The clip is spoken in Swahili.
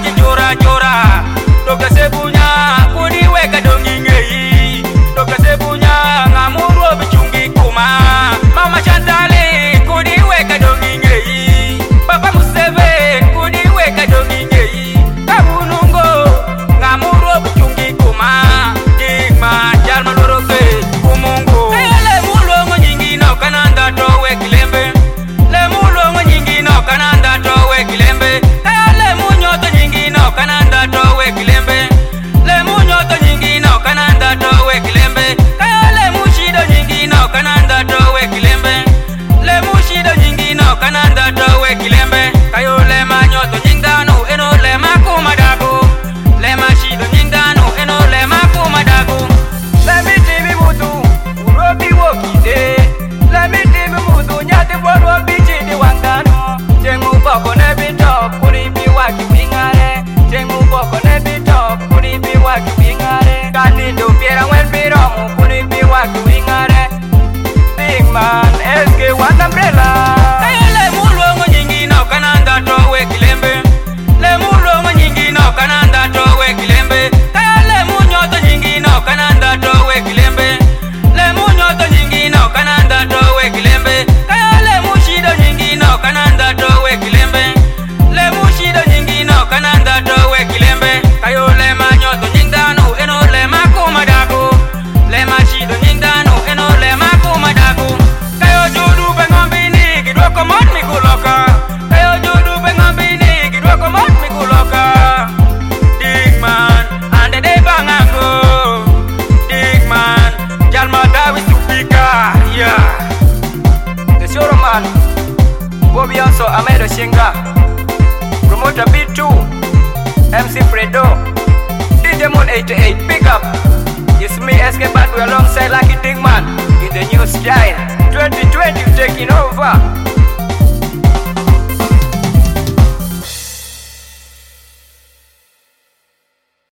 ni chora chora. Doka sebunya kudi weka dongi ngei. Doka sebunya ngamuru bichungi kuma. Mama Chantale kudi weka dongi ngei. Papa Museve kudi weka dongi ngei. Kabunungo ngamuru bichungi kuma. Digma jalma loroke kumungu. Le mulongo nyingi no kananda towe kilembe. Le mulongo nyingi no kananda towe kilembe. Le munyoto nyingi no kananda towe kilembe. Le munyoto nyingi no kananda towe kilembe. Le mushido nyingi no kananda towe kilembe. Le mushido nyingi no kananda towe kilembe. Kayo le manyoto nyingano eno le makumadago. Le mashido nyingano eno le makumadago. Le mitibi mutu urobi wokide. Le mitibi mutu nyate boro bichidi wangano. Jengu boko nebi top kuribi waki pingare. Jengu boko nebi top kuribi waki pingare. Kanindo piera wen piromu kuribi waki pingare. Big man SK one umbrella. Le mulongo nyingi no kananda towe kilembe. Le mulongo nyingi no kananda towe kilembe. Le munyoto nyingi no kananda towe kilembe. Le munyoto nyingi no kananda towe kilembe. Le mushido nyingi no kananda towe kilembe. Le mushido nyingi no kananda towe kilembe. Kayo le manyoto nyingano eno le makumadago. Le mashido nyingano eno le makumadago. Kayo judu bengombini kidwoko mon mikuloka. Kayo judu bengombini kidwoko mon mikuloka. Digman ande de bangango. Digman jalma dawi supika. Yeah. The Shoro man Bobby also Amedo Shinga. Promoter B2 MC Fredo DJ Moon 88. Pick up. It's me SK Badu alongside Lucky Digman in the new style 2020 taking over.